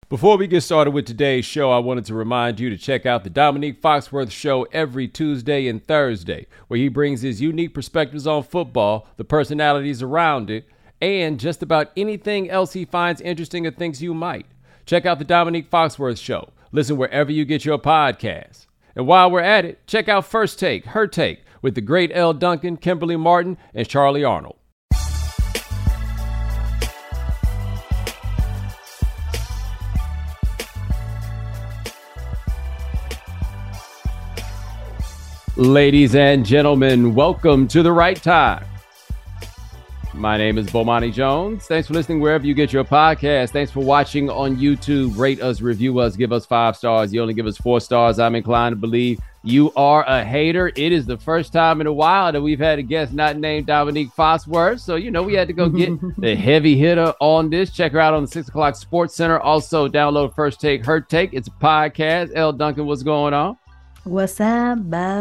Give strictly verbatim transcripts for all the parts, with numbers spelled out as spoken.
Before we get started with today's show, I wanted to remind you to check out the Dominique Foxworth Show every Tuesday and Thursday, where he brings his unique perspectives on football, the personalities around it, and just about anything else he finds interesting or thinks you might. Check out the Dominique Foxworth Show. Listen wherever you get your podcasts. And while we're at it, check out First Take, Her Take, with the great Elle Duncan, Kimberly Martin, and Charlie Arnold. Ladies and gentlemen, welcome to The Right Time. My name is Bomani Jones. Thanks for listening wherever you get your podcast. Thanks for watching on YouTube. Rate us, review us, give us five stars. You only give us four stars. I'm inclined to believe you are a hater. It is the first time in a while that we've had a guest not named Dominique Foxworth. So, you know, we had to go get the heavy hitter on this. Check her out on the six o'clock Sports Center. Also, download First Take, Her Take. It's a podcast. Elle Duncan, what's going on? What's up,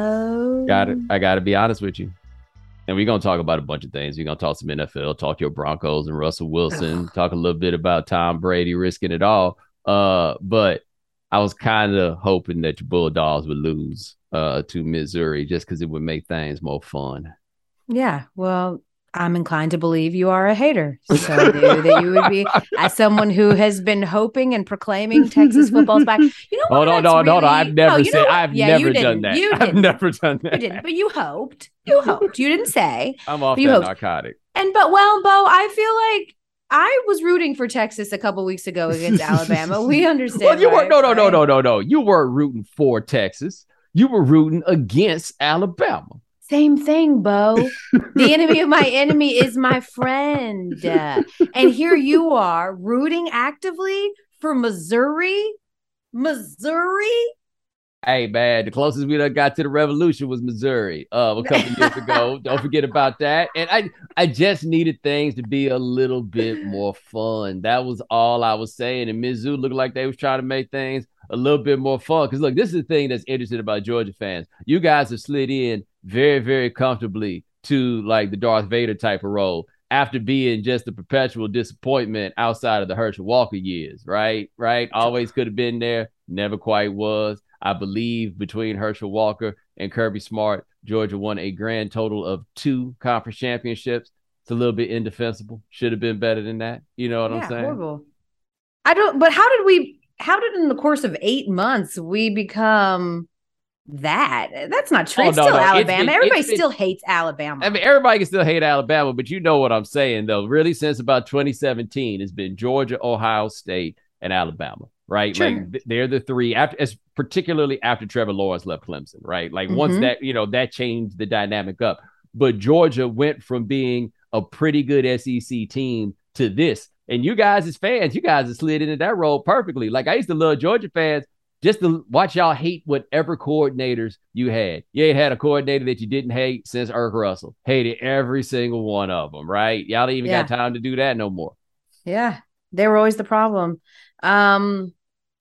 Bo? Got it. I got to be honest with you. And we're going to talk about a bunch of things. We're going to talk some N F L, talk your Broncos and Russell Wilson, talk a little bit about Tom Brady risking it all. Uh, but I was kind of hoping that your Bulldogs would lose uh, to Missouri just because it would make things more fun. Yeah, well, I'm inclined to believe you are a hater. So I knew that you would be, as someone who has been hoping and proclaiming Texas football's back. You know what? Oh, no, no, really... no, no. I've never no, said, I've yeah, never done that. You I've didn't. never done that. You didn't, but you hoped. You hoped. You didn't say. I'm off that hoped. narcotic. And, but, well, Bo, I feel like I was rooting for Texas a couple weeks ago against Alabama. We understand. Well, you right? were, no, no, right? no, no, no, no. You weren't rooting for Texas. You were rooting against Alabama. Same thing, Bo. The enemy of my enemy is my friend. Uh, and here you are rooting actively for Missouri. Missouri? Hey, man, the closest we done got to the revolution was Missouri uh, a couple years ago. Don't forget about that. And I, I just needed things to be a little bit more fun. That was all I was saying. And Mizzou looked like they was trying to make things a little bit more fun. Because, look, this is the thing that's interesting about Georgia fans. You guys have slid in very, very comfortably to, like, the Darth Vader type of role after being just a perpetual disappointment outside of the Herschel Walker years, right? Right? Always could have been there. Never quite was. I believe between Herschel Walker and Kirby Smart, Georgia won a grand total of two conference championships. It's a little bit indefensible. Should have been better than that. You know what yeah, I'm saying? Horrible. I don't, but how did we, how did in the course of eight months we become that? That's not true. Oh, it's no, still no. Alabama. It's been, Everybody it's been, still hates Alabama. I mean, everybody can still hate Alabama, but you know what I'm saying, though. Really, since about twenty seventeen, it's been Georgia, Ohio State, and Alabama, right? Sure. Like they're the three, after, as particularly after Trevor Lawrence left Clemson, right? Like mm-hmm. once that, you know, that changed the dynamic up. But Georgia went from being a pretty good S E C team to this. And you guys as fans, you guys have slid into that role perfectly. Like I used to love Georgia fans just to watch y'all hate whatever coordinators you had. You ain't had a coordinator that you didn't hate since Irk Russell. Hated every single one of them, right? Y'all ain't even yeah. got time to do that no more. Yeah, they were always the problem. Um,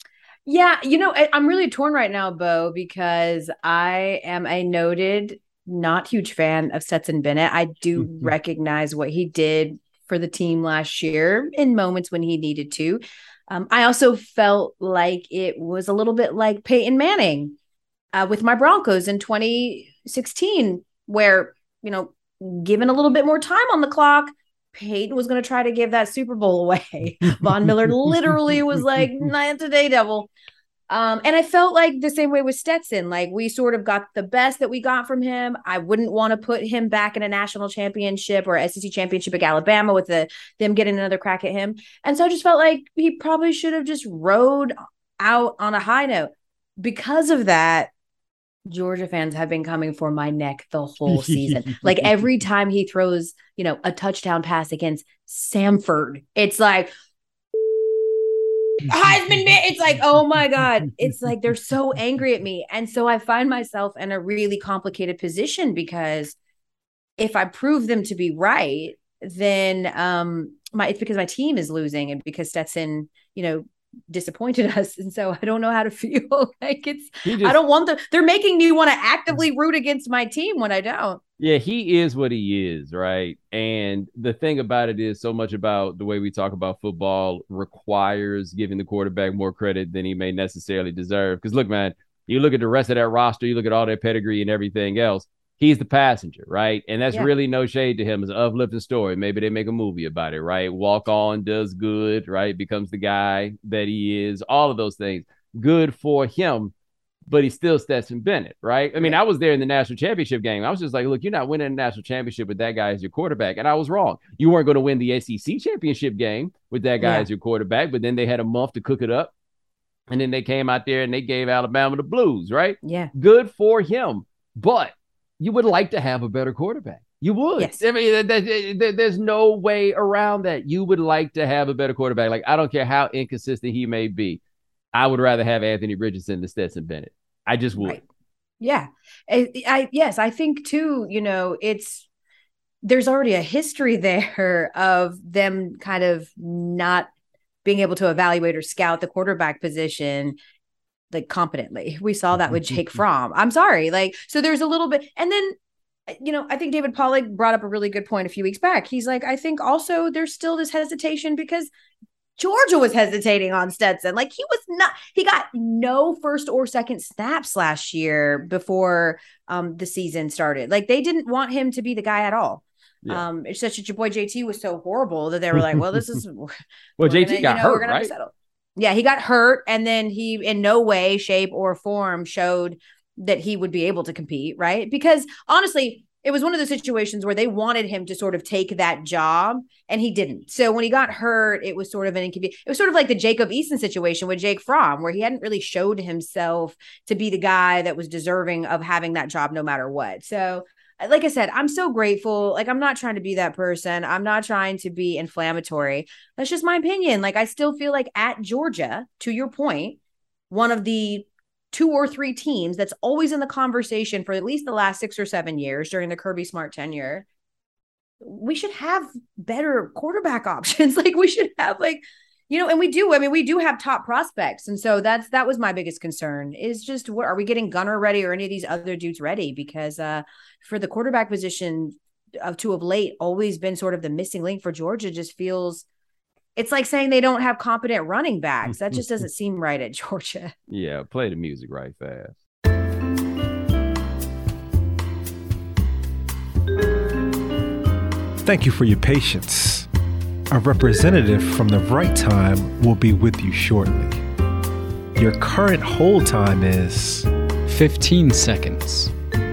yeah, you know, I, I'm really torn right now, Bo, because I am a noted, not huge fan of Stetson Bennett. I do mm-hmm. recognize what he did for the team last year in moments when he needed to. Um, I also felt like it was a little bit like Peyton Manning uh, with my Broncos in twenty sixteen, where, you know, given a little bit more time on the clock, Peyton was going to try to give that Super Bowl away. Von Miller literally was like, not today, devil. Um, and I felt like the same way with Stetson. Like we sort of got the best that we got from him. I wouldn't want to put him back in a national championship or S E C championship at Alabama with the them getting another crack at him. And so I just felt like he probably should have just rode out on a high note. Because of that, Georgia fans have been coming for my neck the whole season. Like every time he throws, you know, a touchdown pass against Samford, it's like, Heisman, it's like, oh my God. It's like they're so angry at me. And so I find myself in a really complicated position because if I prove them to be right, then um my it's because my team is losing and because Stetson, you know, disappointed us. And so I don't know how to feel. Like it's just, I don't want them. They're making me want to actively root against my team when I don't. Yeah, he is what he is, right? And the thing about it is so much about the way we talk about football requires giving the quarterback more credit than he may necessarily deserve. Because look, man, you look at the rest of that roster, you look at all their pedigree and everything else, he's the passenger, right? And that's Yeah. really no shade to him. It's an uplifting story. Maybe they make a movie about it, right? Walk on, does good, right? Becomes the guy that he is, all of those things. Good for him, but he's still Stetson Bennett, right? I mean, Right. I was there in the national championship game. I was just like, look, you're not winning a national championship with that guy as your quarterback. And I was wrong. You weren't going to win the S E C championship game with that guy Yeah. as your quarterback, but then they had a month to cook it up. And then they came out there and they gave Alabama the blues, right? Yeah. Good for him. But you would like to have a better quarterback. You would. Yes. I mean, there's no way around that. You would like to have a better quarterback. Like, I don't care how inconsistent he may be. I would rather have Anthony Richardson than Stetson Bennett. I just would. Right. Yeah. I, I yes, I think too, you know, it's there's already a history there of them kind of not being able to evaluate or scout the quarterback position like competently. We saw that with Jake Fromm. I'm sorry. Like, so there's a little bit, and then you know, I think David Pollack brought up a really good point a few weeks back. He's like, I think also there's still this hesitation because Georgia was hesitating on Stetson. Like he was not, he got no first or second snaps last year before um, the season started. Like they didn't want him to be the guy at all. Yeah. Um, it's just that your boy J T was so horrible that they were like, well, this is, well, J T gonna, got you know, hurt, right? Yeah, he got hurt. And then he in no way, shape or form showed that he would be able to compete. Right. Because honestly, it was one of those situations where they wanted him to sort of take that job and he didn't. So when he got hurt, it was sort of an inconvenience. It was sort of like the Jacob Eason situation with Jake Fromm, where he hadn't really showed himself to be the guy that was deserving of having that job no matter what. So like I said, I'm so grateful. Like, I'm not trying to be that person. I'm not trying to be inflammatory. That's just my opinion. Like, I still feel like at Georgia, to your point, one of the two or three teams that's always in the conversation for at least the last six or seven years during the Kirby Smart tenure, we should have better quarterback options. Like we should have like, you know, and we do, I mean, we do have top prospects. And so that's, that was my biggest concern is just what, are we getting Gunner ready or any of these other dudes ready? Because uh, for the quarterback position of two of late, always been sort of the missing link for Georgia. Just feels, it's like saying they don't have competent running backs. That just doesn't seem right at Georgia. Yeah, play the music right fast. Thank you for your patience. A representative from the right time will be with you shortly. Your current hold time is fifteen seconds.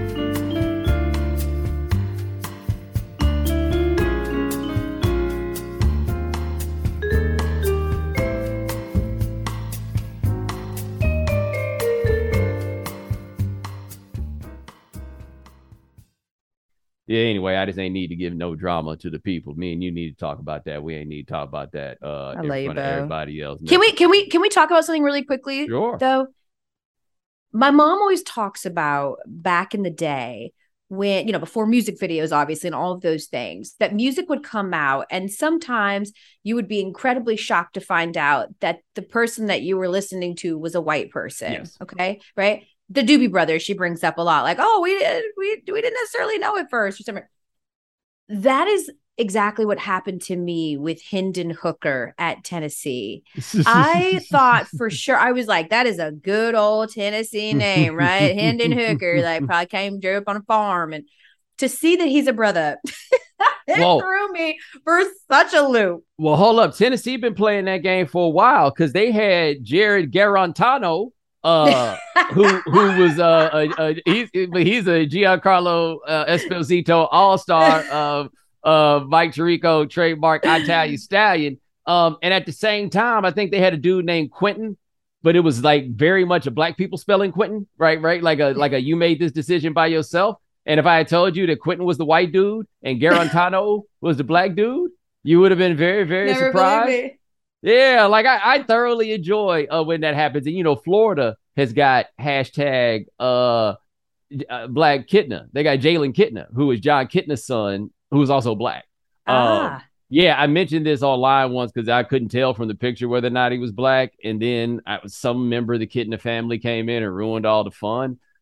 Yeah, anyway, I just ain't need to give no drama to the people. Me and you need to talk about that. We ain't need to talk about that uh in front of everybody else. Can we can we can we talk about something really quickly? Sure. Though my mom always talks about back in the day when, you know, before music videos, obviously, and all of those things, that music would come out. And sometimes you would be incredibly shocked to find out that the person that you were listening to was a white person. Yes. Okay. Right. The Doobie Brothers, she brings up a lot, like, oh, we we we didn't necessarily know at first or something. That is exactly what happened to me with Hendon Hooker at Tennessee. I thought for sure, I was like, that is a good old Tennessee name, right? Hendon Hooker, like probably came, grew up on a farm. And to see that he's a brother, it Whoa. threw me for such a loop. Well, hold up. Tennessee been playing that game for a while because they had Jared Garantano, uh, who who was uh, a, a, he's he's a Giancarlo uh, Esposito All-Star, uh, uh, Mike Tirico trademark Italian Stallion. Um, and at the same time, I think they had a dude named Quentin, but it was like very much a black people spelling Quentin, right? Right, like a like a you made this decision by yourself. And if I had told you that Quentin was the white dude and Garantano was the black dude, you would have been very very Never surprised. believe me. Yeah, like I, I thoroughly enjoy uh, when that happens. And, you know, Florida has got hashtag uh, uh, Black Kitna. They got Jalen Kitna, who is John Kitna's son, who is also black. Ah. Um, yeah, I mentioned this online once because I couldn't tell from the picture whether or not he was black. And then I, some member of the Kitna family came in and ruined all the fun.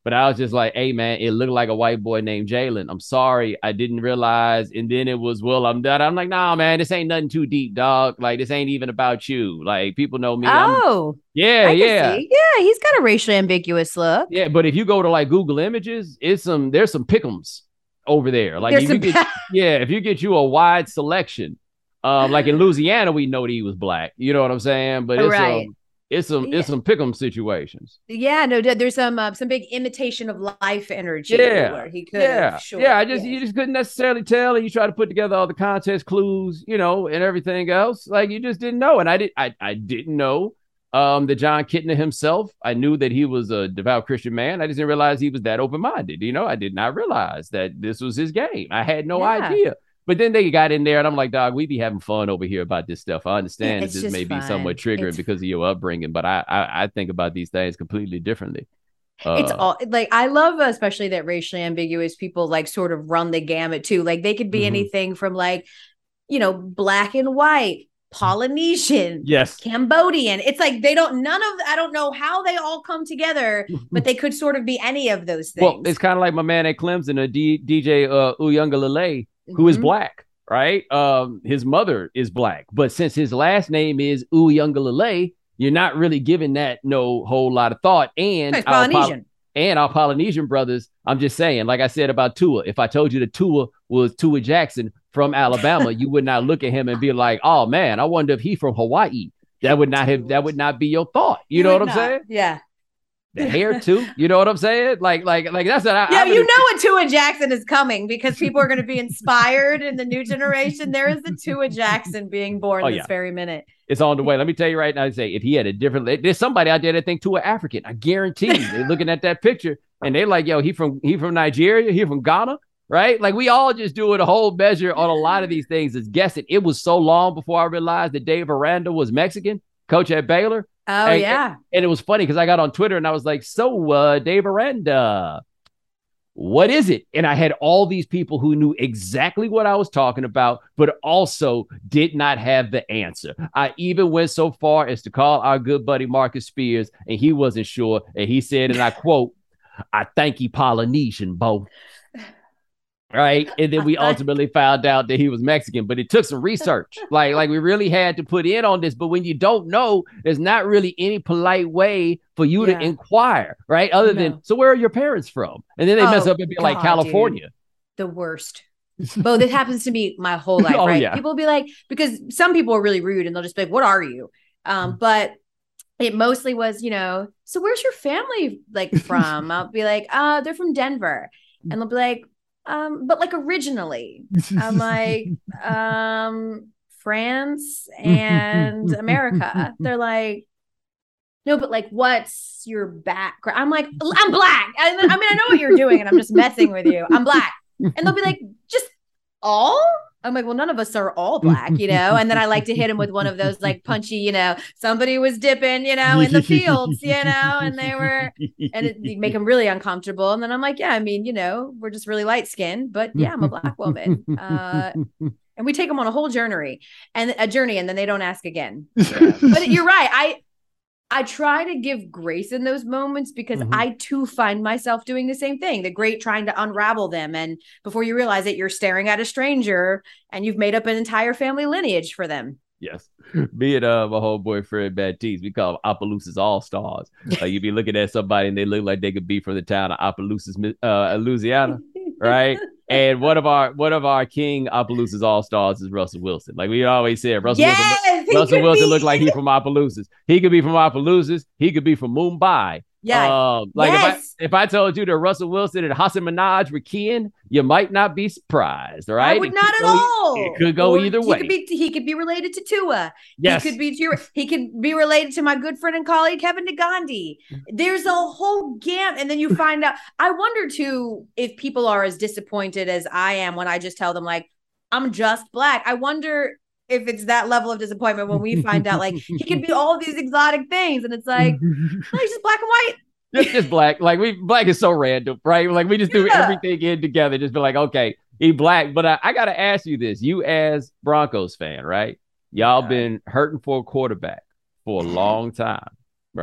But I was just like, hey, man, it looked like a white boy named Jalen. I'm sorry. I didn't realize. And then it was, well, I'm done. I'm like, nah, man, this ain't nothing too deep, dog. Like, this ain't even about you. Like, people know me. Oh, I'm, yeah, I yeah. see. Yeah, he's got a racially ambiguous look. Yeah, but if you go to like Google Images, it's some, there's some pick'ems over there. Like, if you get, yeah, if you get you a wide selection, um, like in Louisiana, we know that he was black. You know what I'm saying? But it's right. um, It's some yeah. it's some pick'em situations. Yeah, no, there's some uh, some big imitation of life energy. Yeah, where he could. Yeah, sure, yeah. I just yes. you just couldn't necessarily tell, and you try to put together all the context clues, you know, and everything else. Like you just didn't know, and I did I I didn't know um that Jon Kitna himself. I knew that he was a devout Christian man. I just didn't realize he was that open minded. You know, I did not realize that this was his game. I had no yeah. idea. But then they got in there, and I'm like, dog, we be having fun over here about this stuff. I understand yeah, that this may fun. be somewhat triggering it's... because of your upbringing, but I, I I think about these things completely differently. Uh, it's all like I love, especially that racially ambiguous people like sort of run the gamut too. Like they could be mm-hmm. anything from like, you know, black and white, Polynesian, yes, Cambodian. It's like they don't. None of I don't know how they all come together, but they could sort of be any of those things. Well, it's kind of like my man at Clemson, a D, DJ uh, Uiagalelei. Who is mm-hmm. black, right? Um, his mother is black, but since his last name is Uiagalelei, you're not really giving that no whole lot of thought. And it's Polynesian. Our, and our Polynesian brothers, I'm just saying, like I said about Tua, if I told you that Tua was Tua Jackson from Alabama, you would not look at him and be like, oh man, I wonder if he's from Hawaii. That would not have that would not be your thought. You, you know what I'm not. saying? Yeah. The hair too, you know what I'm saying? Like, like, like that's what I. Yeah, I'm you gonna... know what Tua Jackson is coming because people are going to be inspired in the new generation. There is the Tua Jackson being born oh, this yeah. very minute. It's on the way. Let me tell you right now. I say if he had a different, there's somebody out there that think Tua African. I guarantee you. They're looking at that picture and they're like, "Yo, he from he from Nigeria. He from Ghana." Right? Like we all just doing a whole measure on a lot of these things is guessing. It was so long before I realized that Dave Aranda was Mexican, coach at Baylor. Oh, and, yeah. And, and it was funny because I got on Twitter and I was like, so uh, Dave Aranda, what is it? And I had all these people who knew exactly what I was talking about, but also did not have the answer. I even went so far as to call our good buddy Marcus Spears, and he wasn't sure. And he said, and I quote, I think he Polynesian, Bo. Right. And then we ultimately found out that he was Mexican, but it took some research. Like, like we really had to put in on this. But when you don't know, there's not really any polite way for you yeah. to inquire. Right. Other no. than, so where are your parents from? And then they oh, mess up and be God, like California. Dude. The worst. Bo, this happens to me my whole life. oh, right. Yeah. People will be like, because some people are really rude and they'll just be like, what are you? Um, but it mostly was, you know, so where's your family like from? I'll be like, uh, they're from Denver. And they'll be like, Um, but like originally, I'm like, um, France and America. They're like, no, but like, what's your background? I'm like, I'm black. I, I mean, I know what you're doing, and I'm just messing with you. I'm black, and they'll be like, just all. I'm like, well, none of us are all black, you know? And then I like to hit him with one of those like punchy, you know, somebody was dipping, you know, in the fields, you know, and they were, and it make them really uncomfortable. And then I'm like, yeah, I mean, you know, we're just really light skinned, but yeah, I'm a black woman. Uh, and we take them on a whole journey and a journey, and then they don't ask again. Yeah. But you're right. I, I try to give grace in those moments because mm-hmm. I too find myself doing the same thing, the great trying to unravel them. And before you realize it, you're staring at a stranger and you've made up an entire family lineage for them. Yes. Me and uh, my homeboy Fred Baptiste, we call them Opelousas All-Stars. Like you be looking at somebody and they look like they could be from the town of Opelousas, uh, Louisiana, right? And one of our one of our king Opelousas All-Stars is Russell Wilson. Like we always said, Russell yes, Wilson, Russell Wilson looked like he from Opelousas. He could be from Opelousas. He could be from Mumbai. Yeah. Um, like yes. if I if I told you that Russell Wilson and Hasan Minhaj were kin, you might not be surprised, right? I would not at all. It could go or either he way. Could be, he could be related to Tua. Yes. He could be he could be related to my good friend and colleague Kevin DeGandhi. There's a whole gam, and then you find out. I wonder too if people are as disappointed as I am when I just tell them like I'm just black. I wonder if it's that level of disappointment when we find out like he could be all of these exotic things, and it's like, no, he's just black and white. Just, just black. Like we black is so random, right? Like we just do yeah. everything in together. Just be like, okay, he black. But I, I got to ask you this: you as Broncos fan, right? Y'all yeah. been hurting for a quarterback for a long time, right?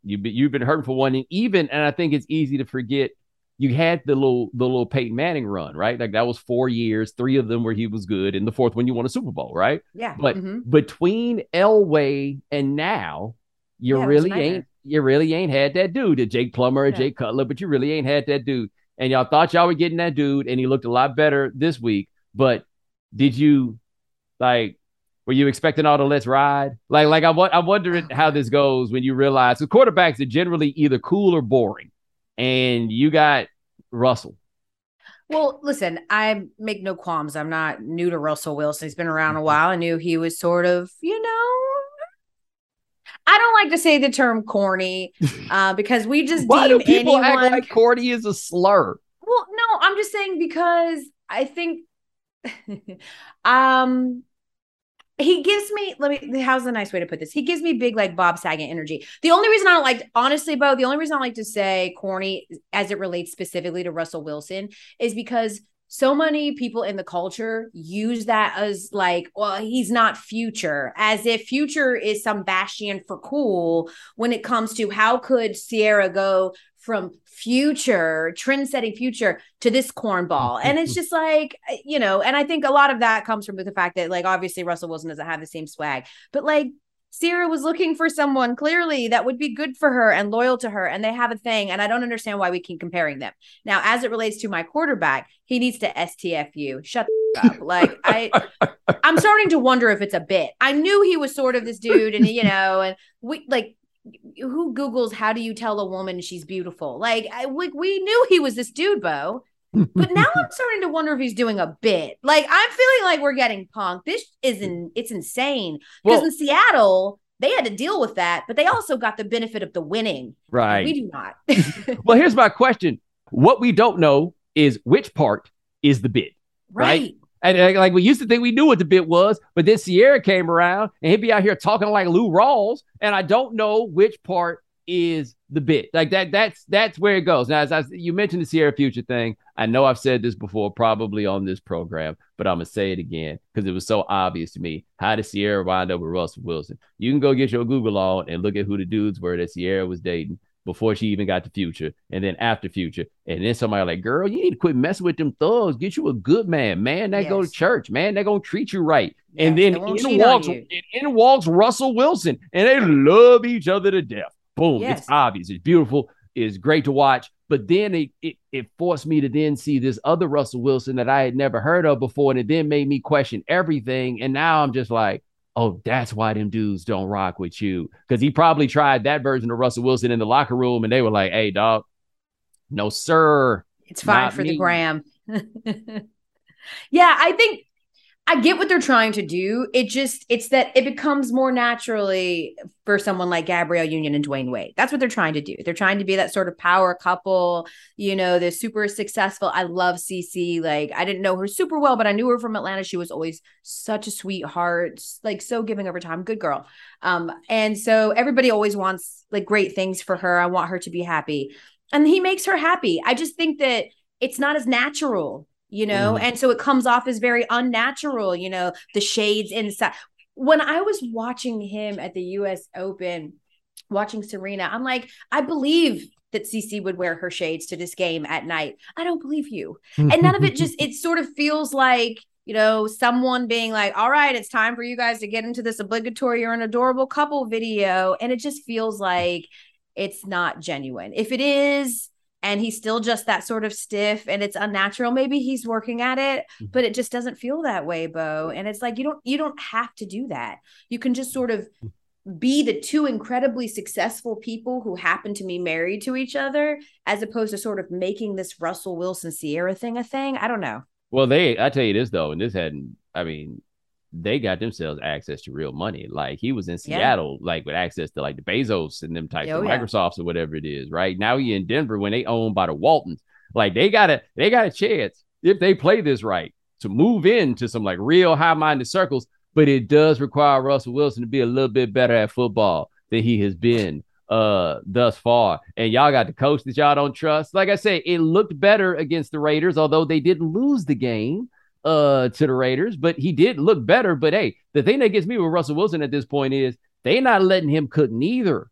You've been, you've been hurting for one. And even, and I think it's easy to forget, you had the little the little Peyton Manning run, right? Like that was four years, three of them where he was good, and the fourth one you won a Super Bowl, right? Yeah. But mm-hmm. between Elway and now, you Yeah, really ain't you really ain't had that dude, a Jake Plummer, a Yeah. Jake Cutler, but you really ain't had that dude. And y'all thought y'all were getting that dude, and he looked a lot better this week. But did you like? Were you expecting all the let's ride? Like, like I, I'm wondering how this goes when you realize the quarterbacks are generally either cool or boring. And you got Russell. Well, listen, I make no qualms. I'm not new to Russell Wilson. He's been around a while. I knew he was sort of, you know, I don't like to say the term corny uh, because we just Why deem do people anyone... act like corny is a slur? Well, no, I'm just saying because I think um he gives me, let me, how's a nice way to put this? He gives me big, like Bob Saget energy. The only reason I don't like, honestly, Bo, the only reason I like to say corny as it relates specifically to Russell Wilson is because so many people in the culture use that as like, well, he's not Future, as if Future is some bastion for cool when it comes to how could Ciara go from Future, trend-setting Future to this cornball. And it's just like, you know, and I think a lot of that comes from the fact that, like, obviously Russell Wilson doesn't have the same swag, but like Ciara was looking for someone clearly that would be good for her and loyal to her, and they have a thing, and I don't understand why we keep comparing them. Now, as it relates to my quarterback, he needs to S T F you. Shut the up. Like, I, I'm starting to wonder if it's a bit. I knew he was sort of this dude, and, you know, and we, like, who Googles how do you tell a woman she's beautiful? Like, I, we, we knew he was this dude, Bo. But now I'm starting to wonder if he's doing a bit. Like, I'm feeling like we're getting punked. This isn't, it's insane. Because well, in Seattle, they had to deal with that, but they also got the benefit of the winning. Right. We do not. Well, here's my question. What we don't know is which part is the bit. Right. right? And like we used to think we knew what the bit was, but then Ciara came around and he'd be out here talking like Lou Rawls. And I don't know which part is the bit. Like that, that's that's where it goes. Now, as I, you mentioned the Ciara Future thing, I know I've said this before, probably on this program, but I'm gonna say it again because it was so obvious to me. How did Ciara wind up with Russell Wilson? You can go get your Google on and look at who the dudes were that Ciara was dating before she even got to Future, and then after Future, and then somebody like, girl, you need to quit messing with them thugs. Get you a good man, man that yes. go to church, man that gonna treat you right. Yes, and then in walks, in walks Russell Wilson, and they love each other to death. Boom. Yes. It's obvious. It's beautiful. It's great to watch. But then it, it it forced me to then see this other Russell Wilson that I had never heard of before. And it then made me question everything. And now I'm just like, oh, that's why them dudes don't rock with you. Because he probably tried that version of Russell Wilson in the locker room. And they were like, hey, dog, no, sir. It's fine for me. The gram. Yeah, I think I get what they're trying to do. It just, it's that it becomes more naturally for someone like Gabrielle Union and Dwayne Wade. That's what they're trying to do. They're trying to be that sort of power couple. You know, they're super successful. I love Cece. Like, I didn't know her super well, but I knew her from Atlanta. She was always such a sweetheart, like so giving over time. Good girl. Um, and so everybody always wants like great things for her. I want her to be happy. And he makes her happy. I just think that it's not as natural. You know, mm. and so it comes off as very unnatural, you know, the shades inside. When I was watching him at the U S Open, watching Serena, I'm like, I believe that Cece would wear her shades to this game at night. I don't believe you. And none of it just, it sort of feels like, you know, someone being like, all right, it's time for you guys to get into this obligatory or an adorable couple video. And it just feels like it's not genuine. If it is, and he's still just that sort of stiff and it's unnatural, maybe he's working at it, but it just doesn't feel that way, Bo. And it's like, you don't, you don't have to do that. You can just sort of be the two incredibly successful people who happen to be married to each other, as opposed to sort of making this Russell Wilson Ciara thing a thing. I don't know. Well, they, I tell you this though, and this hadn't, I mean, they got themselves access to real money. Like he was in Seattle, yeah. like with access to like the Bezos and them types oh, of yeah. Microsofts or whatever it is. Right now, he in Denver when they owned by the Waltons. Like they got a they got a chance if they play this right to move into some like real high minded circles. But it does require Russell Wilson to be a little bit better at football than he has been uh thus far. And y'all got the coach that y'all don't trust. Like I say, it looked better against the Raiders, although they didn't lose the game. Uh, to the Raiders, but he did look better. But hey, the thing that gets me with Russell Wilson at this point is they're not letting him cook neither.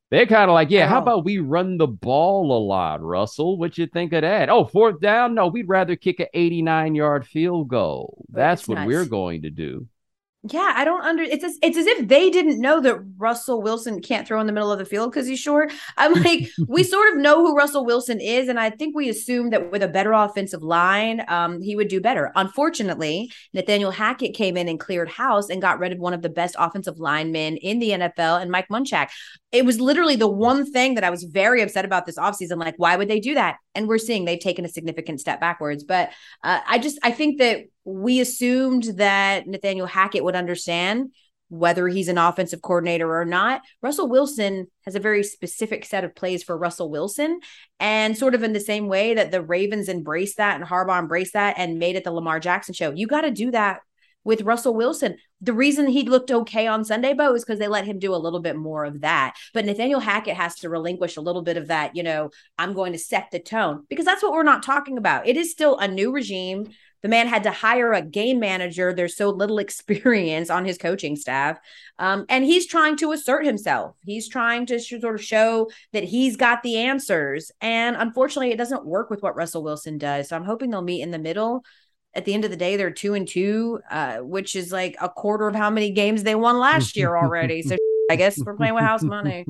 They're kind of like, yeah, how Oh. about we run the ball a lot, Russell? What you think of that? Oh, fourth down? No, we'd rather kick an eighty-nine yard field goal. That's It's what nuts. we're going to do. Yeah, I don't under. It's as, it's as if they didn't know that Russell Wilson can't throw in the middle of the field because he's short. I'm like, we sort of know who Russell Wilson is, and I think we assumed that with a better offensive line, um, he would do better. Unfortunately, Nathaniel Hackett came in and cleared house and got rid of one of the best offensive linemen in the N F L, and Mike Munchak. It was literally the one thing that I was very upset about this offseason. Like, why would they do that? And we're seeing they've taken a significant step backwards. But uh, I just I think that we assumed that Nathaniel Hackett would understand whether he's an offensive coordinator or not. Russell Wilson has a very specific set of plays for Russell Wilson. And sort of in the same way that the Ravens embraced that and Harbaugh embraced that and made it the Lamar Jackson show, you got to do that with Russell Wilson. The reason he looked okay on Sunday, Bo, is because they let him do a little bit more of that. But Nathaniel Hackett has to relinquish a little bit of that, you know, I'm going to set the tone, because that's what we're not talking about. It is still a new regime. The man had to hire a game manager. There's so little experience on his coaching staff. Um, and he's trying to assert himself. He's trying to sh- sort of show that he's got the answers. And unfortunately, it doesn't work with what Russell Wilson does. So I'm hoping they'll meet in the middle. At the end of the day, they're two and two, uh, which is like a quarter of how many games they won last year already. So I guess we're playing with house money.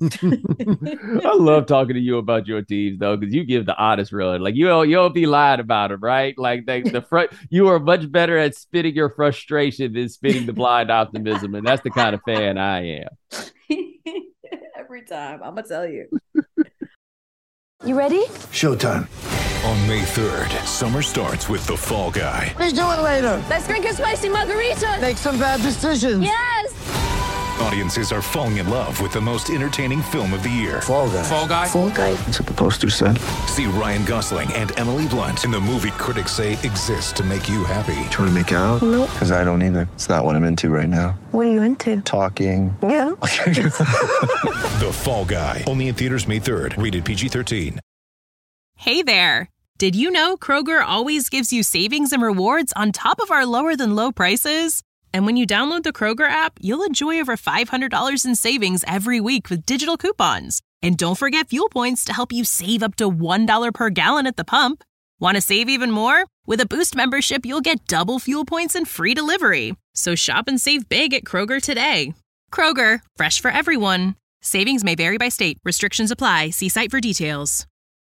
I love talking to you about your teams, though, because you give the honest run. Like, you don't, you don't be lying about them, right? Like, they, the front, you are much better at spitting your frustration than spitting the blind optimism. And that's the kind of fan I am. Every time. I'm going to tell you. You ready? Showtime. On May third, summer starts with The Fall Guy. Let's do it later. Let's drink a spicy margarita. Make some bad decisions. Yes. Audiences are falling in love with the most entertaining film of the year. Fall Guy. Fall Guy? Fall guy. That's what the poster said. See Ryan Gosling and Emily Blunt in the movie critics say exists to make you happy. Trying to make it out? Nope. Because I don't either. It's not what I'm into right now. What are you into? Talking. Yeah. The Fall Guy. Only in theaters May third. Rated P G thirteen. Hey there. Did you know Kroger always gives you savings and rewards on top of our lower than low prices? And when you download the Kroger app, you'll enjoy over five hundred dollars in savings every week with digital coupons. And don't forget fuel points to help you save up to one dollar per gallon at the pump. Want to save even more? With a Boost membership, you'll get double fuel points and free delivery. So shop and save big at Kroger today. Kroger, fresh for everyone. Savings may vary by state. Restrictions apply. See site for details.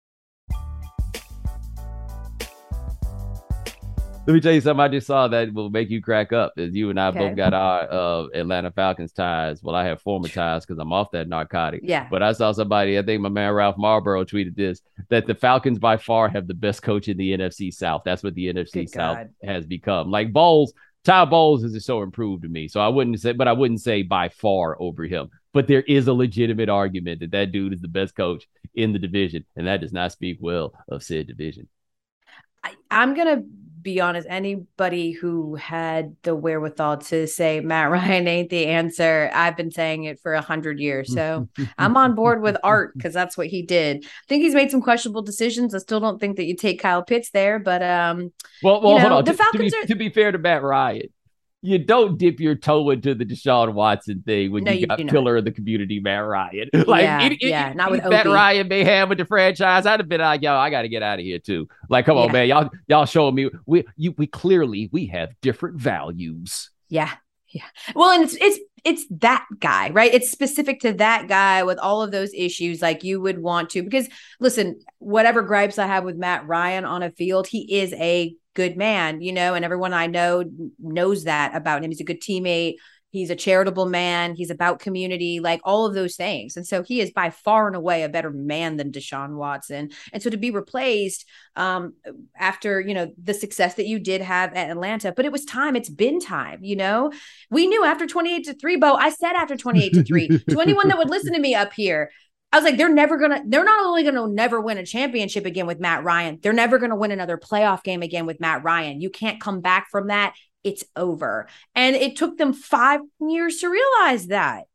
Let me tell you something I just saw that will make you crack up. As you and I Okay. both got our uh, Atlanta Falcons ties. Well, I have former ties because I'm off that narcotic. Yeah. But I saw somebody, I think my man Ralph Marlboro tweeted this, that the Falcons by far have the best coach in the N F C South. That's what the N F C Good South God. has become. Like Bowles, Ty Bowles is just so improved to me. So I wouldn't say, but I wouldn't say by far over him. But there is a legitimate argument that that dude is the best coach in the division. And that does not speak well of said division. I, I'm going to be honest. Anybody who had the wherewithal to say Matt Ryan ain't the answer, I've been saying it for a hundred years. So I'm on board with Art because that's what he did. I think he's made some questionable decisions. I still don't think that you take Kyle Pitts there, but um, well, well, you know, hold on. the To, Falcons to, be, are. to be fair to Matt Ryan, you don't dip your toe into the Deshaun Watson thing when No, you you got do not. pillar of the community, Matt Ryan. Like, Yeah, it, it, yeah, it, not with Matt Opie. Ryan may have with the franchise. I'd have been like, yo, I got to get out of here too. Like, come on, Yeah. man, y'all, y'all showing me we, you, we clearly we have different values. Yeah. Yeah. Well, and it's it's it's that guy, right? It's specific to that guy with all of those issues. Like you would want to, because listen, whatever gripes I have with Matt Ryan on a field, he is a good man, you know, and everyone I know knows that about him. He's a good teammate. He's a charitable man. He's about community, like all of those things. And so he is by far and away a better man than Deshaun Watson. And so to be replaced um, after, you know, the success that you did have at Atlanta, but it was time. It's been time, you know, we knew after twenty-eight to three, Bo, I said after twenty-eight to three to anyone that would listen to me up here, I was like, they're never going to, they're not only going to never win a championship again with Matt Ryan, they're never going to win another playoff game again with Matt Ryan. You can't come back from that. It's over. And it took them five years to realize that.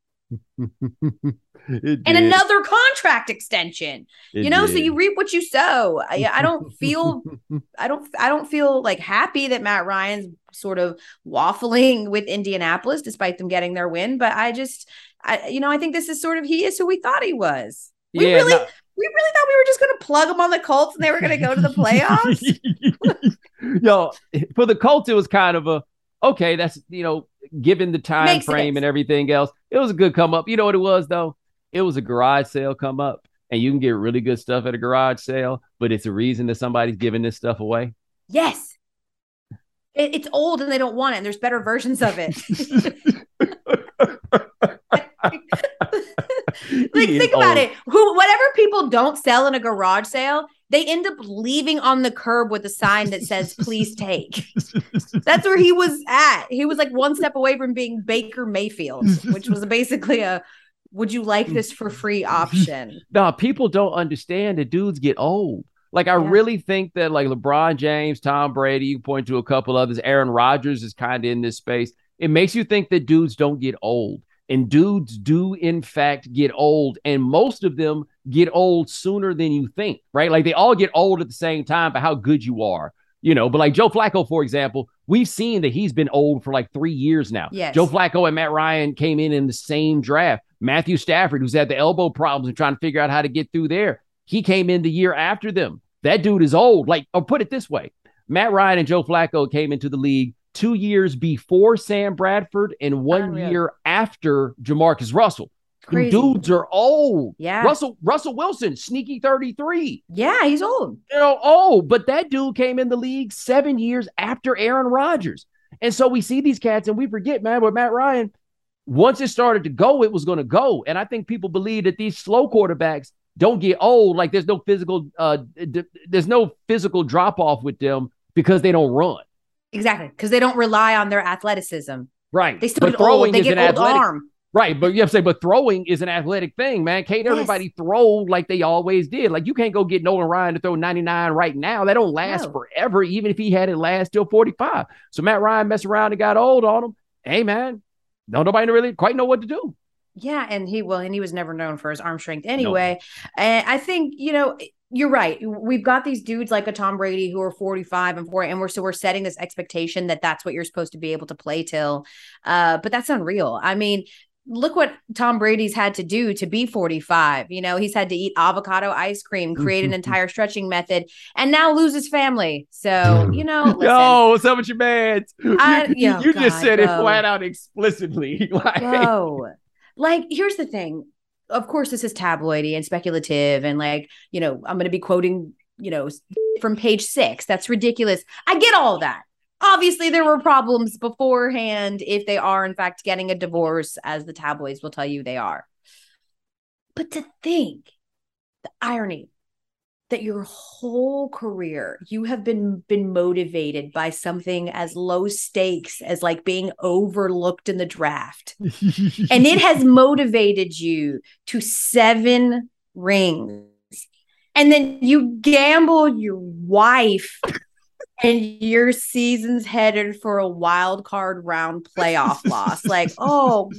It And did. another contract extension, It you know, so did. you reap what you sow. I, I don't feel, I don't, I don't feel like happy that Matt Ryan's sort of waffling with Indianapolis, despite them getting their win. But I just, I, you know, I think this is sort of he is who we thought he was. We Yeah, really, no. we really thought we were just going to plug him on the Colts and they were going to go to the playoffs. Yo, for the Colts, it was kind of a okay. That's you know, given the time Makes frame sense. and everything else, it was a good come up. You know what it was though? It was a garage sale come up, and you can get really good stuff at a garage sale. But it's a reason that somebody's giving this stuff away. Yes. It, it's old and they don't want it. And there's better versions of it. Like, think about it. Who, whatever people don't sell in a garage sale, they end up leaving on the curb with a sign that says, please take. That's where he was at. He was like one step away from being Baker Mayfield, which was basically a, would you like this for free option? No, people don't understand that dudes get old. Like, I Yeah. really think that, like, LeBron James, Tom Brady, you can point to a couple others, Aaron Rodgers is kind of in this space. It makes you think that dudes don't get old. And dudes do, in fact, get old. And most of them get old sooner than you think, right? Like, they all get old at the same time, but how good you are, you know? But, like, Joe Flacco, for example, we've seen that he's been old for, like, three years now. Yes. Joe Flacco and Matt Ryan came in in the same draft. Matthew Stafford, who's had the elbow problems and trying to figure out how to get through there, he came in the year after them. That dude is old. Like, or put it this way, Matt Ryan and Joe Flacco came into the league two years before Sam Bradford and one Unreal. year after Jamarcus Russell. Them Crazy. dudes are old. Yeah. Russell Russell Wilson, sneaky thirty-three. Yeah, he's old. You know, old. But that dude came in the league seven years after Aaron Rodgers. And so we see these cats and we forget, man, with Matt Ryan, once it started to go, it was going to go. And I think people believe that these slow quarterbacks don't get old. Like, there's no physical, uh, d- there's no physical drop off with them because they don't run. Exactly. Because they don't rely on their athleticism. Right. They still But get throwing old. They is get an old athletic- arm. Right. But you have to say, but throwing is an athletic thing, man. Can't Yes. everybody throw like they always did? Like, you can't go get Nolan Ryan to throw ninety-nine right now. That don't last No. forever, even if he had it last till forty-five. So Matt Ryan messed around and got old on him. Hey, man, don't nobody really quite know what to do. Yeah, and he well, and he was never known for his arm strength anyway. And I think, you know, you're right. We've got these dudes like a Tom Brady who are forty-five and forty, and we're so we're setting this expectation that that's what you're supposed to be able to play till. Uh, but that's unreal. I mean, look what Tom Brady's had to do to be forty-five. You know, he's had to eat avocado ice cream, create an entire stretching method, and now lose his family. So, you know, listen, Yo, what's up with your man? I- you yo, you just God, said it bro. flat out explicitly. Like, Whoa. Like, here's the thing. Of course, this is tabloidy and speculative. And like, you know, I'm going to be quoting, you know, from Page Six. That's ridiculous. I get all that. Obviously, there were problems beforehand if they are, in fact, getting a divorce, as the tabloids will tell you they are. But to think, the irony that your whole career you have been been motivated by something as low stakes as like being overlooked in the draft, and it has motivated you to seven rings, and then you gamble your wife and your season's headed for a wild card round playoff loss. Like, oh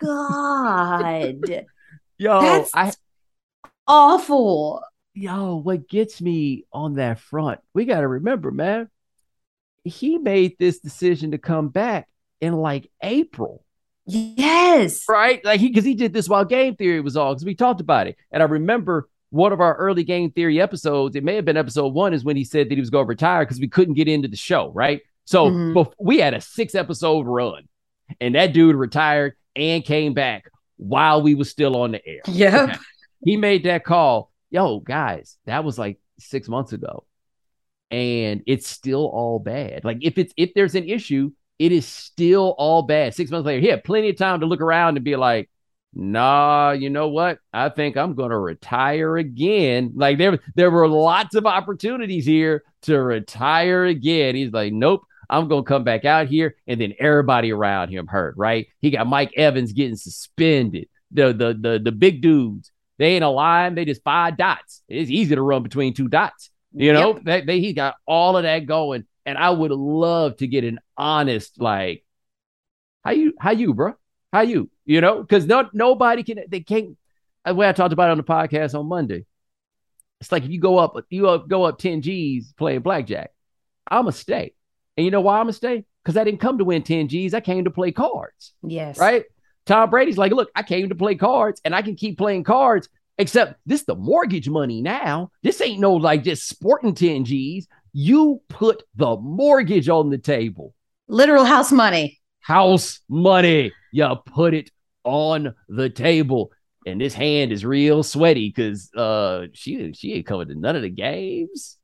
God, Yo, that's I awful. yo, what gets me on that front, we got to remember, man, he made this decision to come back in like April, Yes. right? Like, he, because he did this while Game Theory was on, because we talked about it. And I remember one of our early Game Theory episodes, it may have been episode one, is when he said that he was going to retire because we couldn't get into the show, right? So Mhm. bef- we had a six episode run, and that dude retired and came back while we was still on the air. Yep. He made that call. Yo, guys, that was like six months ago. And it's still all bad. Like, if it's if there's an issue, it is still all bad. Six months later, he had plenty of time to look around and be like, nah, you know what? I think I'm gonna retire again. Like, there, there were lots of opportunities here to retire again. He's like, nope, I'm gonna come back out here. And then everybody around him hurt, right? He got Mike Evans getting suspended. The the the the big dudes, they ain't a line, they just five dots. It's easy to run between two dots. You know, Yep. they, they, he got all of that going. And I would love to get an honest, like, how you, how you, bro? How you, you know, because no, nobody can, they can't, the way I talked about it on the podcast on Monday, it's like if you go up, you up, go up ten G's playing blackjack, I'm a stay. And you know why I'm a stay? Because I didn't come to win ten G's. I came to play cards, Yes. right? Tom Brady's like, look, I came to play cards and I can keep playing cards, except this the mortgage money now. This ain't no like just sporting ten G's. You put the mortgage on the table. Literal house money. House money. You put it on the table. And this hand is real sweaty because uh, she she ain't covered in none of the games.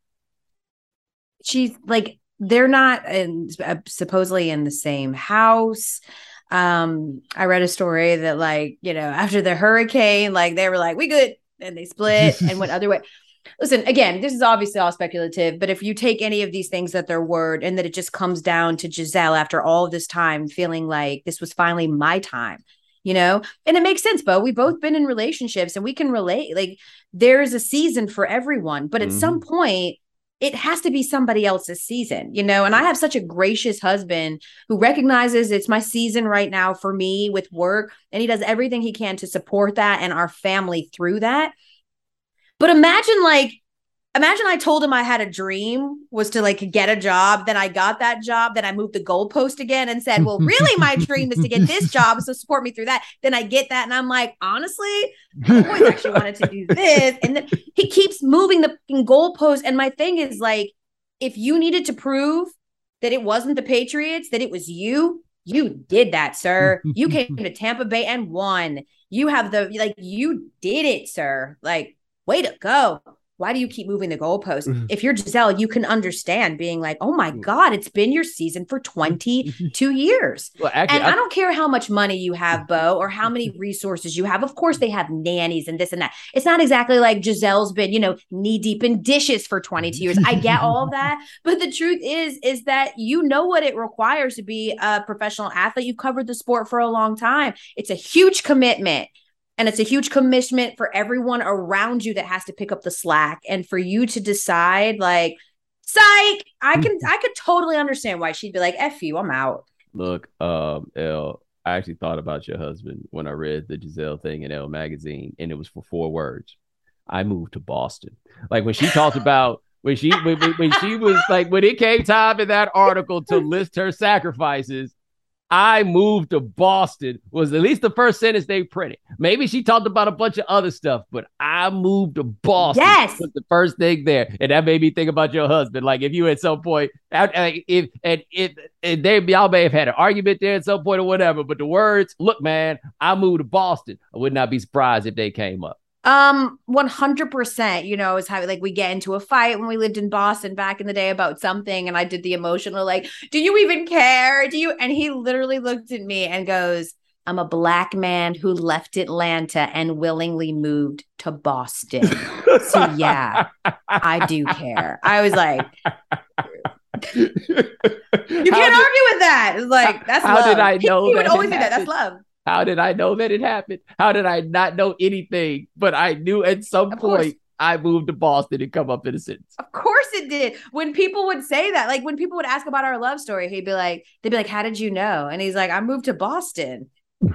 She's like, they're not in, uh, supposedly in the same house. Um, I read a story that, like, you know, after the hurricane, like they were like, we good. And they split and went other way. Listen, again, this is obviously all speculative, but if you take any of these things at their word and that it just comes down to Gisele after all of this time feeling like this was finally my time. You know, and it makes sense, Bo. We've both been in relationships and we can relate. Like there's a season for everyone, but at mm-hmm. some point it has to be somebody else's season, you know, and I have such a gracious husband who recognizes it's my season right now for me with work. And he does everything he can to support that and our family through that. But imagine like, imagine I told him I had a dream was to like get a job. Then I got that job. Then I moved the goalpost again and said, well, really my dream is to get this job. So support me through that. Then I get that. And I'm like, honestly, I always actually wanted to do this. And then he keeps moving the goalpost. And my thing is like, if you needed to prove that it wasn't the Patriots, that it was you, you did that, sir. You came to Tampa Bay and won. You have the, like, you did it, sir. Like, way to go. Why do you keep moving the goalpost? Mm-hmm. If you're Gisele, you can understand being like, oh my God, it's been your season for twenty-two years. Well, actually, and I, I don't care how much money you have, Bo, or how many resources you have. Of course, they have nannies and this and that. It's not exactly like Gisele's been, you know, knee deep in dishes for twenty-two years. I get all of that. But the truth is, is that you know what it requires to be a professional athlete. You've covered the sport for a long time. It's a huge commitment. And it's a huge commitment for everyone around you that has to pick up the slack. And for you to decide, like, psych, I can, I could totally understand why she'd be like, F you, I'm out. Look, um, Elle, I actually thought about your husband when I read the Gisele thing in Elle magazine, and it was for four words. I moved to Boston. Like when she talked about, when she, when, when she was like, when it came time in that article to list her sacrifices, I moved to Boston was at least the first sentence they printed. Maybe she talked about a bunch of other stuff, but I moved to Boston. Yes, was the first thing there, and that made me think about your husband. Like if you at some point, if and if and they y'all may have had an argument there at some point or whatever, but the words, "Look, man, I moved to Boston," I would not be surprised if they came up. Um, one hundred percent, you know, is how like we get into a fight when we lived in Boston back in the day about something. And I did the emotional, like, do you even care? Do you? And he literally looked at me and goes, I'm a black man who left Atlanta and willingly moved to Boston. So yeah, I do care. I was like, you can't did, argue with that. It's like, that's how love. Did I know he, he would that always say that. That's love. How did I know that it happened? How did I not know anything? But I knew at some of point course. I moved to Boston and come up in a sentence. Of course it did. When people would say that, like when people would ask about our love story, he'd be like, they'd be like, how did you know? And he's like, I moved to Boston. I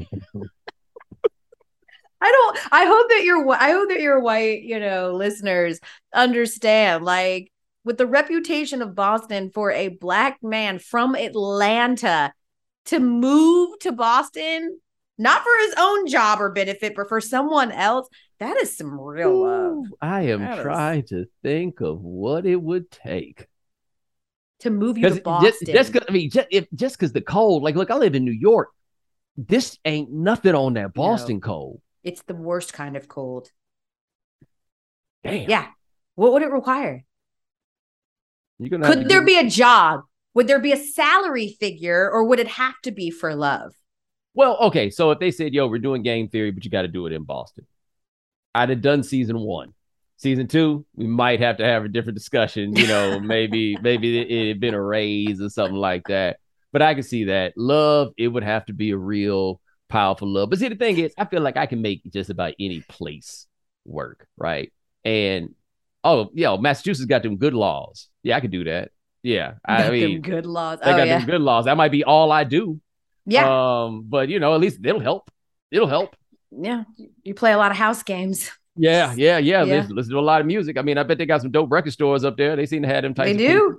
don't, I hope that your, I hope that your white, you know, listeners understand, like with the reputation of Boston for a black man from Atlanta to move to Boston, not for his own job or benefit, but for someone else, that is some real Ooh, love. I am that trying is... to think of what it would take to move you to Boston. Just, just I mean, just if just because the cold, like, look, I live in New York. This ain't nothing on that Boston no, cold. It's the worst kind of cold. Damn. Yeah. What would it require? You're gonna Could there be a job? Would there be a salary figure, or would it have to be for love? Well, okay. So if they said, yo, we're doing game theory, but you got to do it in Boston, I'd have done season one. Season two, we might have to have a different discussion. You know, maybe maybe it had been a raise or something like that. But I can see that. Love, it would have to be a real powerful love. But see, the thing is, I feel like I can make just about any place work, right? And, oh, yo, Massachusetts got them good laws. Yeah, I could do that. Yeah, I got mean, them good laws. They oh, got yeah. them good laws. That might be all I do. Yeah. Um, but you know, at least it'll help. It'll help. Yeah, you play a lot of house games. Yeah, yeah, yeah. yeah. Listen, listen to a lot of music. I mean, I bet they got some dope record stores up there. They seem to have them types. They of do. people.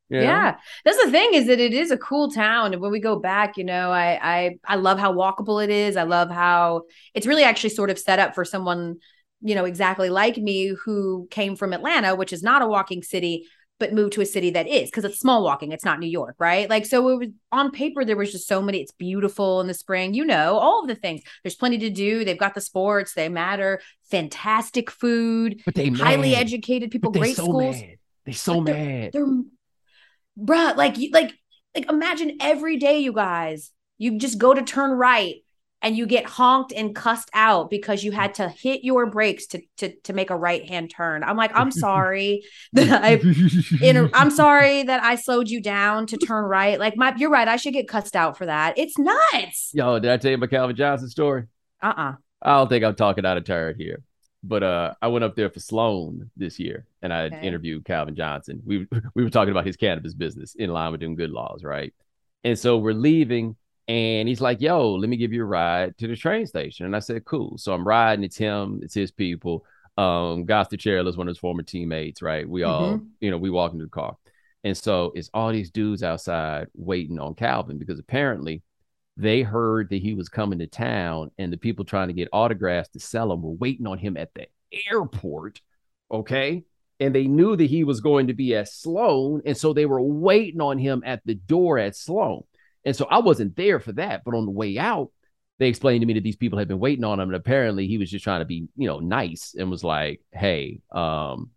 You know? Yeah. That's the thing is that it is a cool town. And when we go back, you know, I, I, I love how walkable it is. I love how it's really actually sort of set up for someone, you know, exactly like me who came from Atlanta, which is not a walking city, but moved to a city that is, because it's small walking. It's not New York, right? Like, so it was on paper, there was just so many, it's beautiful in the spring, you know, all of the things. There's plenty to do. They've got the sports, they matter, fantastic food, But they highly mad. educated people, But they great so schools. Mad. They so But mad. They're, they're bruh, like, you, like, like imagine every day, you guys, you just go to turn right and you get honked and cussed out because you had to hit your brakes to to to make a right hand turn. I'm like, I'm sorry that I, in I'm sorry that I slowed you down to turn right. Like, my, you're right. I should get cussed out for that. It's nuts. Yo, did I tell you my Calvin Johnson story? Uh uh I don't think I'm talking out of turn here. But uh, I went up there for Sloan this year, and I Okay. interviewed Calvin Johnson. We we were talking about his cannabis business in line with doing good laws, right? And so we're leaving, and he's like, "Yo, let me give you a ride to the train station." And I said, "Cool." So I'm riding. It's him. It's his people. Um, Goster Chairl is one of his former teammates, right? We all, Mhm. you know, we walk into the car, and so it's all these dudes outside waiting on Calvin because apparently they heard that he was coming to town, and the people trying to get autographs to sell him were waiting on him at the airport. Okay. And they knew that he was going to be at Sloan. And so they were waiting on him at the door at Sloan. And so I wasn't there for that. But on the way out, they explained to me that these people had been waiting on him. And apparently he was just trying to be, you know, nice and was like, hey, um,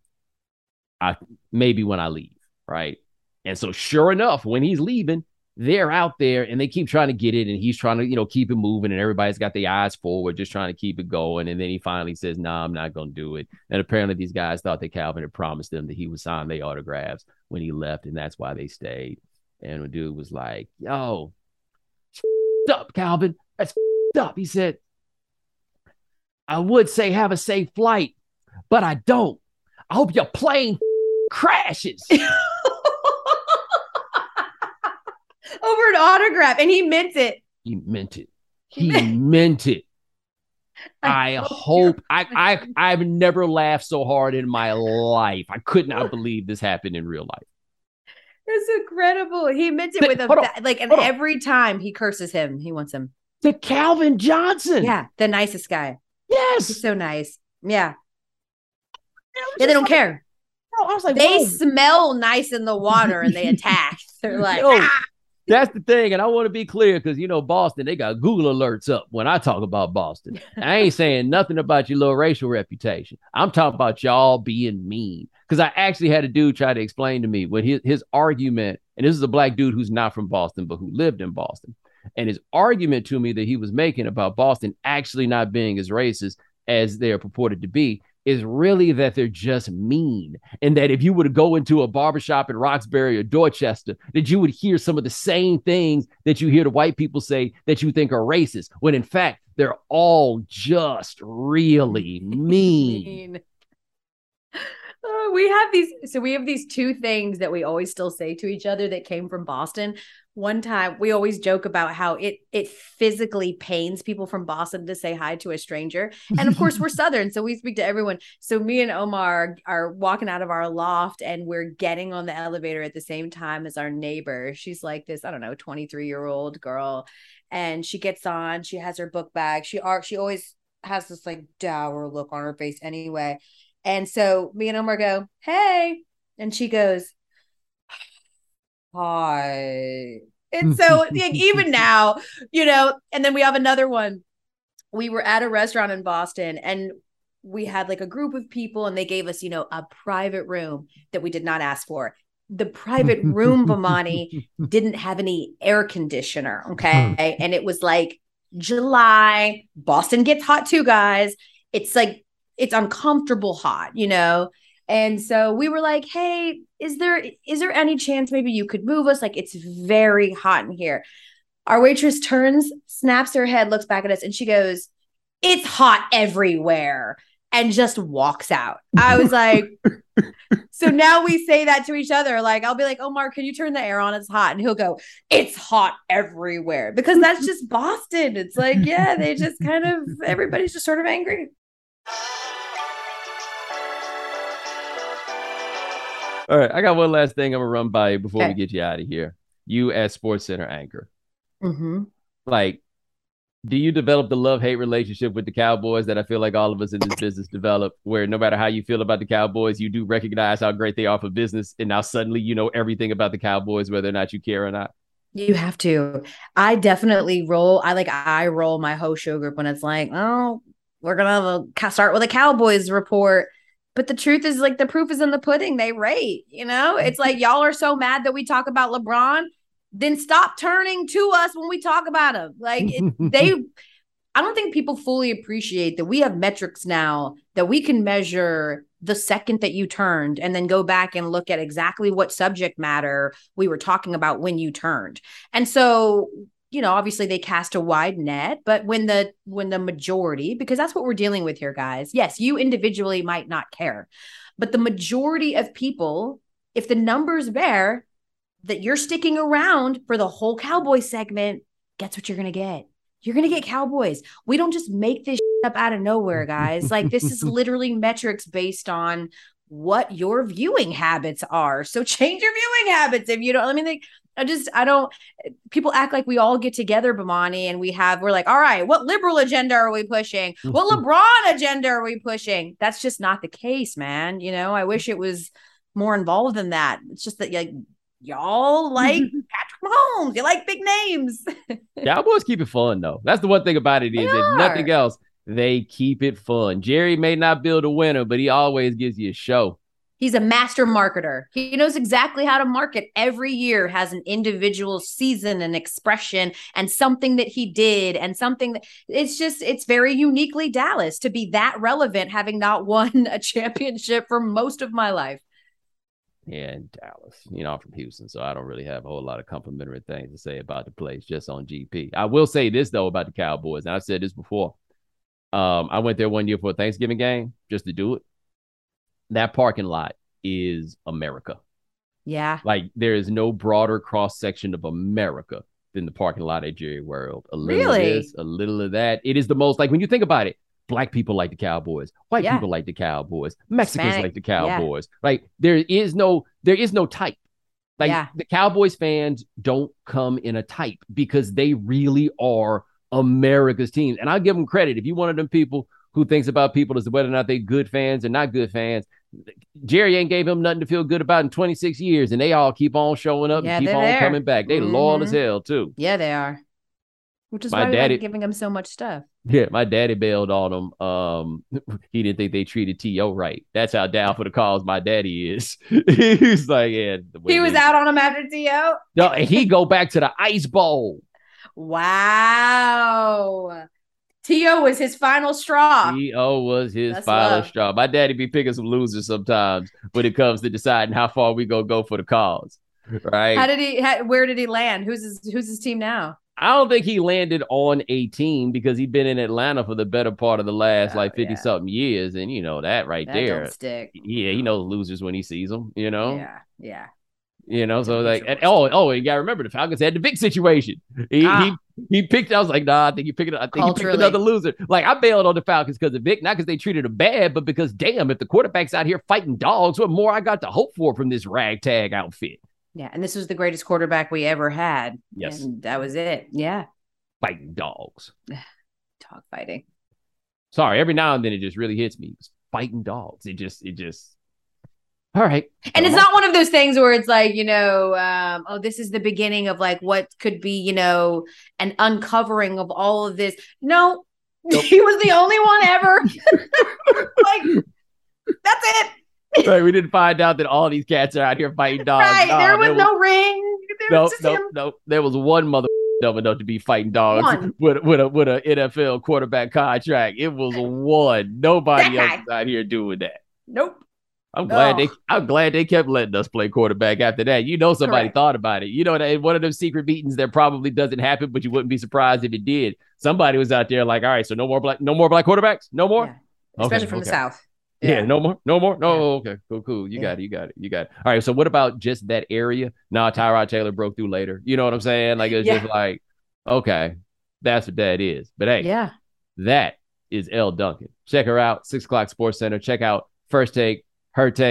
I maybe when I leave. Right. And so sure enough, when he's leaving, they're out there and they keep trying to get it, and he's trying to, you know, keep it moving, and everybody's got their eyes forward, just trying to keep it going. And then he finally says, "No, nah, I'm not going to do it." And apparently these guys thought that Calvin had promised them that he would sign their autographs when he left, and that's why they stayed. And the dude was like, "Yo, that's up, Calvin. That's up." He said, "I would say have a safe flight, but I don't. I hope your plane crashes." Over an autograph, and he meant it. He meant it. He meant it. I hope I I I've never laughed so hard in my life. I could not believe this happened in real life. It's incredible. He meant it Th- with a hold on, fa- like, and hold on. every time he curses him, he wants him. To Calvin Johnson. Yeah, the nicest guy. Yes. He's so nice. Yeah. Yeah, Yeah, they don't care. I was like, They whoa. smell nice in the water and they attack. They're like, Yo, ah! that's the thing. And I want to be clear because, you know, Boston, they got Google alerts up when I talk about Boston. I ain't saying nothing about your little racial reputation. I'm talking about y'all being mean. Because I actually had a dude try to explain to me what his, his argument, and this is a black dude who's not from Boston, but who lived in Boston. And his argument to me that he was making about Boston actually not being as racist as they're purported to be is really that they're just mean. And that if you were to go into a barbershop in Roxbury or Dorchester, that you would hear some of the same things that you hear the white people say that you think are racist, when in fact, they're all just really mean. mean. Uh, we have these, so we have these two things that we always still say to each other that came from Boston. One time, we always joke about how it it physically pains people from Boston to say hi to a stranger. And of course, we're Southern, so we speak to everyone. So me and Omar are walking out of our loft, and we're getting on the elevator at the same time as our neighbor. She's like this, I don't know, twenty-three-year-old girl, and she gets on. She has her book bag. She are she always has this like dour look on her face anyway. And so me and Omar go, "Hey," and she goes, "Hi." And so like, even now, you know, and then we have another one. We were at a restaurant in Boston, and we had like a group of people, and they gave us, you know, a private room that we did not ask for. The private room, Bomani, didn't have any air conditioner. Okay. And it was like July. Boston gets hot too, guys. It's like, it's uncomfortable hot, you know? And so we were like, "Hey, is there is there any chance maybe you could move us? Like, it's very hot in here." Our waitress turns, snaps her head, looks back at us, and she goes, "It's hot everywhere," and just walks out. I was like, so now we say that to each other. Like, I'll be like, "Omar, can you turn the air on? It's hot." And he'll go, "It's hot everywhere," because that's just Boston. It's like, yeah, they just kind of, everybody's just sort of angry. All right, I got one last thing I'm gonna run by you before Okay. we get you out of here. You as Sports Center anchor, Mm-hmm. like, do you develop the love-hate relationship with the Cowboys that I feel like all of us in this business develop, where no matter how you feel about the Cowboys, you do recognize how great they are for business, and now suddenly you know everything about the Cowboys, whether or not you care or not? You have to. I definitely roll. I like I roll my whole show group when it's like, oh, we're gonna have a, ca- start with a Cowboys report. But the truth is, like, the proof is in the pudding. They rate. You know, it's like y'all are so mad that we talk about LeBron. Then stop turning to us when we talk about him. Like it, they. I don't think people fully appreciate that we have metrics now that we can measure the second that you turned and then go back and look at exactly what subject matter we were talking about when you turned. And so, you know, obviously they cast a wide net, but when the when the majority, because that's what we're dealing with here, guys. Yes, you individually might not care, but the majority of people, if the numbers bear that you're sticking around for the whole Cowboy segment, guess what you're going to get? You're going to get Cowboys. We don't just make this up out of nowhere, guys. Like, this is literally metrics based on what your viewing habits are. So change your viewing habits if you don't. I mean, like, I just, I don't, people act like we all get together, Bomani, and we have, we're like, all right, what liberal agenda are we pushing? What LeBron agenda are we pushing? That's just not the case, man. You know, I wish it was more involved than that. It's just that, like, y'all like Patrick Mahomes. You like big names. Cowboys keep it fun, though. That's the one thing about it is, if nothing else, they keep it fun. Jerry may not build a winner, but he always gives you a show. He's a master marketer. He knows exactly how to market. Every year has an individual season and expression and something that he did and something that it's just, it's very uniquely Dallas to be that relevant, having not won a championship for most of my life. Yeah, in Dallas. You know, I'm from Houston, so I don't really have a whole lot of complimentary things to say about the place just on G P. I will say this, though, about the Cowboys, and I've said this before. Um, I went there one year for a Thanksgiving game just to do it. That parking lot is America. Yeah. Like, there is no broader cross-section of America than the parking lot at Jerry World. A little Really? of this, a little of that. It is the most, like, when you think about it, Black people like the Cowboys. White Yeah. people like the Cowboys. Mexicans Hispanic. like the Cowboys. Like, there is no, there is no type. Like, Yeah. the Cowboys fans don't come in a type because they really are America's team. And I'll give them credit. If you're one of them people who thinks about people as to whether or not they good fans or not good fans, Jerry ain't gave him nothing to feel good about in twenty-six years, and they all keep on showing up Yeah, and keep they're on there. coming back. They loyal as Mhm. hell, too. Yeah, they are. Which is My why we daddy- like giving them so much stuff. Yeah, my daddy bailed on them. Um, he didn't think they treated T O right. That's how down for the cause my daddy is. He's like, yeah. the way He was they- out on him after T O. No, and he go back to the Ice Bowl. Wow. T O was his final straw. T O was his That's final love. straw. My daddy be picking some losers sometimes when it comes to deciding how far we gonna go for the cause. Right? How did he? How, where did he land? Who's his? Who's his team now? I don't think he landed on a team because he'd been in Atlanta for the better part of the last Oh, like fifty yeah. something years, and you know that right That there. don't stick. Yeah, he knows losers when he sees them. You know. Yeah, yeah. You know, so Those like, are and, worse. oh, oh, you gotta remember the Falcons had the big situation. He Ah. he he picked. I was like, nah, I think you picked. I think you picked Culturally. another loser. Like, I bailed on the Falcons because of Vic, not because they treated him bad, but because damn, if the quarterback's out here fighting dogs, what more I got to hope for from this ragtag outfit? Yeah, and this was the greatest quarterback we ever had. Yes. And that was it. Yeah, Fighting dogs. dog fighting. Sorry, every now and then it just really hits me. It's fighting dogs. It just, it just. All right. And it's not one of those things where it's like, you know, um, oh, this is the beginning of like what could be, you know, an uncovering of all of this. No, Nope. he was the only one ever. Like, that's it. Right, we didn't find out that all these cats are out here fighting dogs. Right. Nah, there was was- no ring. There No, was just no, him. no. There was one mother dumb enough to be fighting dogs One. with with a with an N F L quarterback contract. It was one. Nobody That else guy. is out here doing that. Nope. I'm glad No. they I'm glad they kept letting us play quarterback after that. You know somebody Correct. thought about it. You know that in one of those secret meetings that probably doesn't happen, but you wouldn't be surprised if it did. Somebody was out there like, all right, so no more black, no more black quarterbacks, no more. Yeah. Especially Okay, from the okay. South. Yeah. no more, no more. No, Yeah. okay, cool, cool. You Yeah. got it, you got it, you got it. All right, so what about just that area? Nah, Tyrod Taylor broke through later. You know what I'm saying? Like, it's Yeah. just like, okay, that's what that is. But hey, Yeah. that is Elle Duncan. Check her out, six o'clock Sports Center. Check out First Take, her take.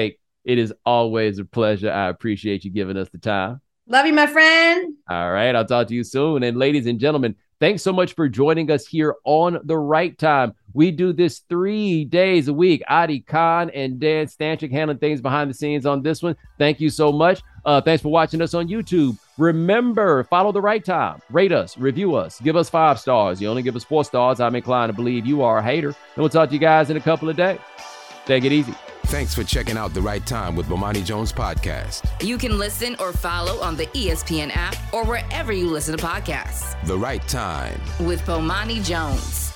It is always a pleasure. I appreciate you giving us the time. Love you, my friend. All right. I'll talk to you soon. And ladies and gentlemen, thanks so much for joining us here on The Right Time. We do this three days a week. Adi Khan and Dan Stanchik handling things behind the scenes on this one. Thank you so much. Uh, thanks for watching us on YouTube. Remember, follow The Right Time. Rate us, review us, give us five stars. You only give us four stars, I'm inclined to believe you are a hater. And we'll talk to you guys in a couple of days. Take it easy. Thanks for checking out The Right Time with Bomani Jones podcast. You can listen or follow on the E S P N app or wherever you listen to podcasts. The Right Time with Bomani Jones.